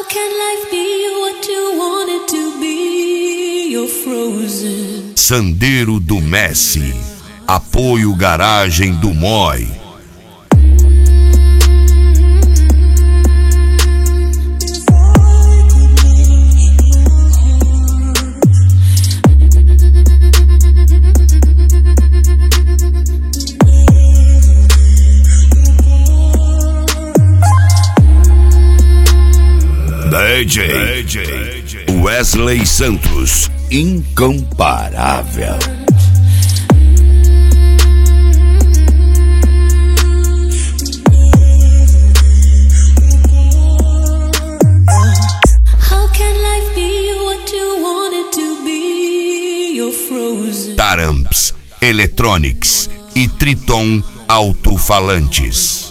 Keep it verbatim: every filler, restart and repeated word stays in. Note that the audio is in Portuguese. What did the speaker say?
can life be what you want it to be? You're frozen. Sandeiro do Messi. Apoio Garagem do Moi. D J, D J Wesley Santos, incomparável. How can life be what you want it to be? You're frozen. Taramps, Electronics e Triton Alto-Falantes.